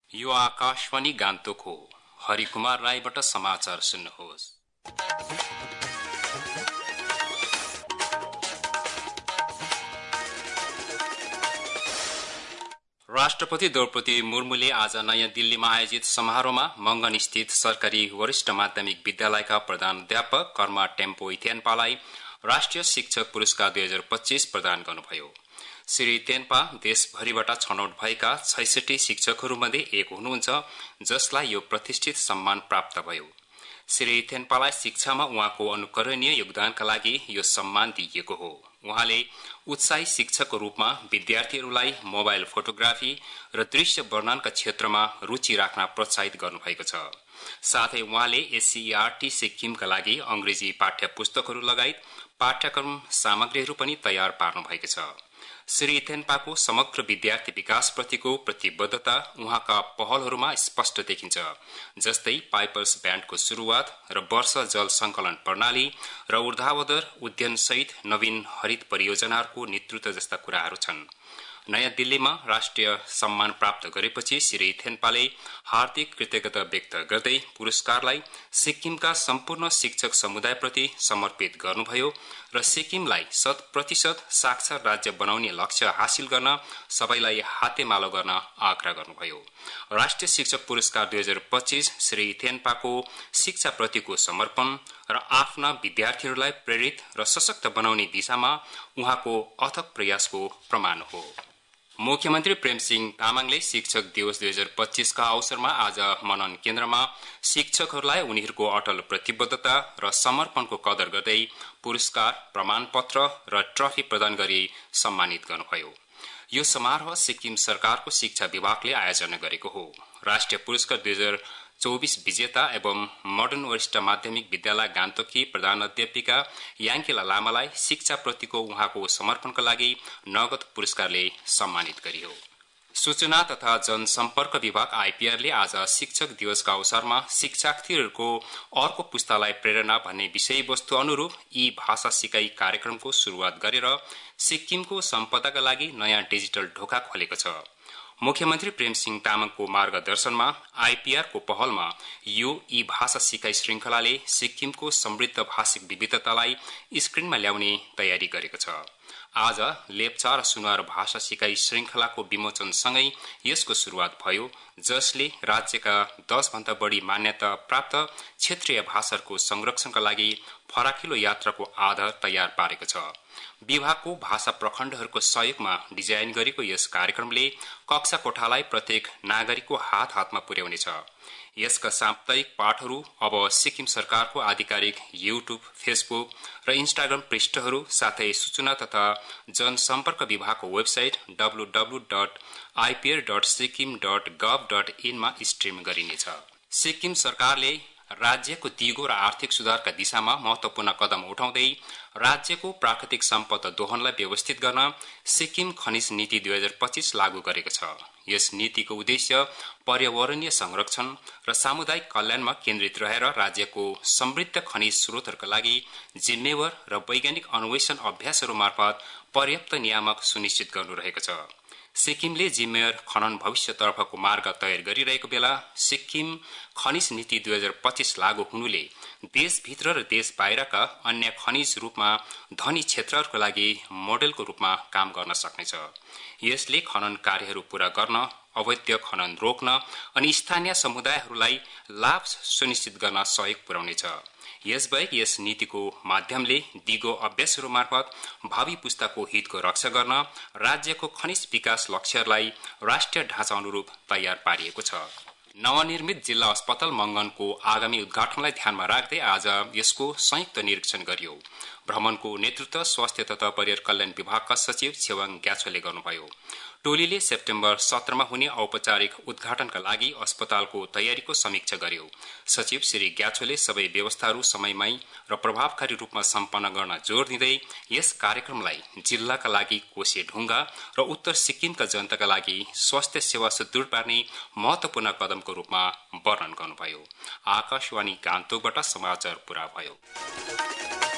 यो आकाशवाणी गान्तोक हो। हरिकुमार राईबाट समाचार सुन्नुहोस्। राष्ट्रपति द्रौपदी मुर्मुले आज नयाँ दिल्लीमा आयोजित समारोहमा मंगन स्थित सरकारी वरिष्ठ माध्यमिक विद्यालयका प्रधानाध्यापक कर्मा टेम्पो इथेन्पालाई राष्ट्रिय शिक्षक पुरस्कार 2025 प्रदान गर्नुभयो। श्री तेन्पा देशभरिबाट छनौट भएका 66 शिक्षकहरूमध्ये एक हुनुहुन्छ, जसलाई यो प्रतिष्ठित सम्मान प्राप्त भयो। श्री तेन्पालाई शिक्षामा उहाँको अनुकरणीय योगदानका लागि यो सम्मान दिइएको हो। उहाँले उत्साही शिक्षकको रूपमा विद्यार्थीहरूलाई मोबाइल फोटोग्राफी र दृश्य वर्णनका क्षेत्रमा रुचि राख्न प्रोत्साहित गर्नुभएको छ। साथै उहाँले एससीईआरटी सिक्किमका लागि अंग्रेजी पाठ्य पुस्तकहरू लगायत पाठ्यक्रम सामग्रीहरू पनि तयार पार्नु भएको छ। श्री तेन्पाको समग्र विद्यार्थी विकासप्रतिको प्रतिबद्धता उहाँका पहलहरूमा स्पष्ट देखिन्छ, जस्तै पाइपर्स ब्यान्डको शुरूआत र वर्ष जल संकलन प्रणाली र ऊर्ध्वाधर उद्यान सहित नवीन हरित परियोजनाहरूको नेतृत्व जस्ता कुराहरू छन्। नयाँ दिल्लीमा राष्ट्रिय सम्मान प्राप्त गरेपछि श्री तेन्पाले हार्दिक कृतज्ञता व्यक्त गर्दै पुरस्कारलाई सिक्किमका सम्पूर्ण शिक्षक समुदायप्रति समर्पित गर्नुभयो र सिक्किमलाई 100% साक्षर राज्य बनाउने लक्ष्य हासिल गर्न सबैलाई हातेमालो गर्न आग्रह गर्नुभयो। राष्ट्रिय शिक्षक पुरस्कार 2025 श्री तेन्पाको शिक्षाप्रतिको समर्पण र आफ्ना विद्यार्थीहरूलाई प्रेरित र सशक्त बनाउने दिशामा उहाँको अथक प्रयासको प्रमाण हो। मुख्यमन्त्री प्रेमसिंह तामाङले शिक्षक दिवस 2025 का अवसरमा आज मनन केन्द्रमा शिक्षकहरूलाई उनीहरूको अटल प्रतिबद्धता र समर्पणको कदर गर्दै पुरस्कार, प्रमाणपत्र र ट्रफी प्रदान गरी सम्मानित गर्नुभयो। यो समारोह सिक्किम सरकारको शिक्षा विभागले आयोजना गरेको हो। राष्ट्रिय पुरस्कार 2024 विजेता एवं मोडर्न वरिष्ठ माध्यमिक विद्यालय गान्तोककी प्रधानाध्यापिका याङ्किला लामालाई शिक्षाप्रतिको उहाँको समर्पणका लागि नगद पुरस्कारले सम्मानित गरियो। सूचना तथा जनसम्पर्क विभाग आइपीआरले आज शिक्षक दिवसका अवसरमा शिक्षार्थीहरूको अर्को पुस्तालाई प्रेरणा भन्ने विषयवस्तु अनुरूप ई भाषा सिकाइ कार्यक्रमको शुरूआत गरेर सिक्किमको सम्पदाका लागि नयाँ डिजिटल ढोका खोलेको छ। मुख्यमन्त्री प्रेमसिंह तामाङको मार्गदर्शनमा आइपीआरको पहलमा यो ई भाषा सिकाइ श्रृंखलाले सिक्किमको समृद्ध भाषिक विविधतालाई स्क्रिनमा ल्याउने तयारी गरेको छ। आज लेप्चा र सुनुवार भाषा सिकाइ श्रृंखलाको विमोचनसँगै यसको शुरूआत भयो, जसले राज्यका 10 भन्दा बढी मान्यता प्राप्त क्षेत्रीय भाषाहरूको संरक्षणका लागि फराकिलो यात्राको आधार तयार पारेको छ। विभागको भाषा प्रखण्डहरूको सहयोगमा डिजाइन गरेको यस कार्यक्रमले कक्षा कोठालाई प्रत्येक नागरिकको हातमा पुर्याउनेछ। यसका साप्ताहिक पाठहरू अब सिक्किम सरकारको आधिकारिक युट्युब, फेसबुक र इन्स्टाग्राम पृष्ठहरू साथै सूचना तथा जनसम्पर्क विभागको वेबसाइट www.ipr.sikkim.gov.in मा स्ट्रिम गरिनेछ। सिक्किम सरकारले राज्यको दिगो र आर्थिक सुधारका दिशामा महत्वपूर्ण कदम उठाउँदै राज्यको प्राकृतिक सम्पदा दोहनलाई व्यवस्थित गर्न सिक्किम खनिज नीति 2025 लागू गरेको छ। यस नीतिको उद्देश्य पर्यावरणीय संरक्षण र सामुदायिक कल्याणमा केन्द्रित रहेर राज्यको समृद्ध खनिज स्रोतहरूका लागि जिम्मेवार र वैज्ञानिक अन्वेषण अभ्यासहरू मार्फत पर्याप्त नियामक सुनिश्चित गर्नु रहेको छ। सिक्किमले जिम्मेवार खनन भविष्यतर्फको मार्ग तयार गरिरहेको बेला सिक्किम खनिज नीति 2025 लागू हुनुले देशभित्र र देश बाहिरका अन्य खनिज रूपमा धनी क्षेत्रहरूको लागि मोडेलको रूपमा काम गर्न सक्नेछ। यसले खनन कार्यहरू पूरा गर्न, अवैध खनन रोक्न अनि स्थानीय समुदायहरूलाई लाभ सुनिश्चित गर्न सहयोग पुर्याउनेछ। यसबाहेक यस नीतिको माध्यमले दिगो अभ्यासहरू मार्फत भावी पुस्ताको हितको रक्षा गर्न राज्यको खनिज विकास लक्ष्यहरूलाई राष्ट्रिय ढाँचा अनुरूप तयार पारिएको छ। नवनिर्मित जिल्ला अस्पताल मंगनको आगामी उद्घाटनलाई ध्यानमा राख्दै आज यसको संयुक्त निरीक्षण गरियो। भ्रमणको नेतृत्व स्वास्थ्य तथा परिवार कल्याण विभागका सचिव छेवाङ ग्याछोले गर्नुभयो। टोलीले सेप्टेम्बर 17 मा हुने औपचारिक उद्घाटनका लागि अस्पतालको तयारीको समीक्षा गर्यो। सचिव श्री ग्याछोले सबै व्यवस्थाहरू समयमै र प्रभावकारी रूपमा सम्पन्न गर्न जोड़ दिँदै यस कार्यक्रमलाई जिल्लाका लागि कोसे ढुङ्गा र उत्तर सिक्किमका जनताका लागि स्वास्थ्य सेवा सुदृढ पार्ने महत्वपूर्ण कदमको रूपमा वर्णन गर्नुभयो। आकाशवाणी गान्तोकबाट समाचार पूरा भयो।